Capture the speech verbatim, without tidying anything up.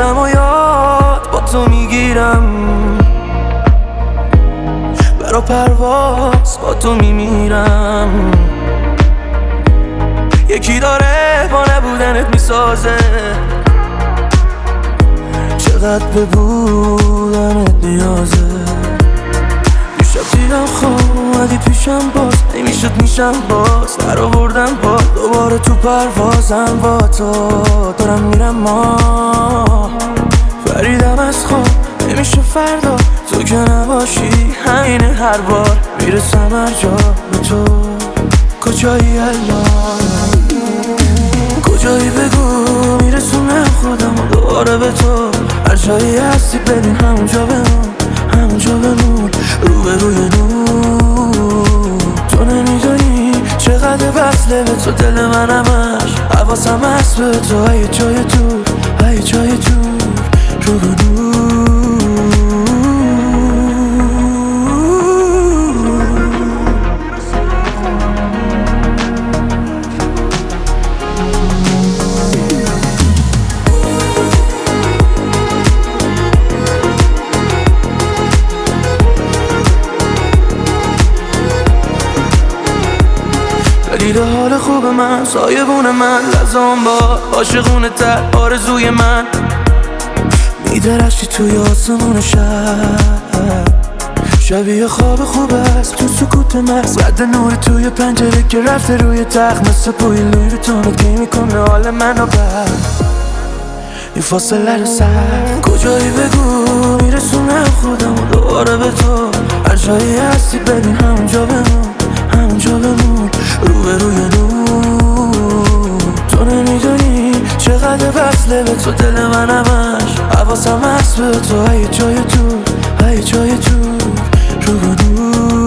دلم و یاد با تو میگیرم، برا پرواز با تو میمیرم. یکی داره با نبودنت میسازه، چقدر به بودنت نیازه. دیشب دیدم خواب اومدی پیشم، باز نمیشد میشم باز در آوردم با دوباره تو پروازم با تو دارم میرم. ما فریدم از خواب نمیشه فردا تو که نباشی، همینه هر بار میرسم هر جا به تو. کجایی الان، کجایی بگو میرسونم خودم دوباره به تو. هر جایی هستی ببین همونجا بمون، همونجا بمون رو به روی نور. تو نمیدونی چقدر وصله به تو دل من همش، حواسم هست به تو ای جای دور، ای جای دور رو به نور. دیده حال خوب من، سایبون من، لزام با عاشقونه تر آرزوی من. میدرخشی توی آسمون شب، شبیه خواب خوب است تو سکوت مغز. رد نور توی پنجره که رفته روی تخت، مثل بوی لوی رو تونو که میکنه حال منو بر این فاصله رو سر. کجایی بگو میرسونم خودم دوباره به تو. هر جایی هستی ببین همونجا بمون، همونجا بمون رو به روی نور. تو نمیدونی چقدر وصله به تو دل من همش، حواسم هست به تو ای جای دور، ای جای دور رو به نور.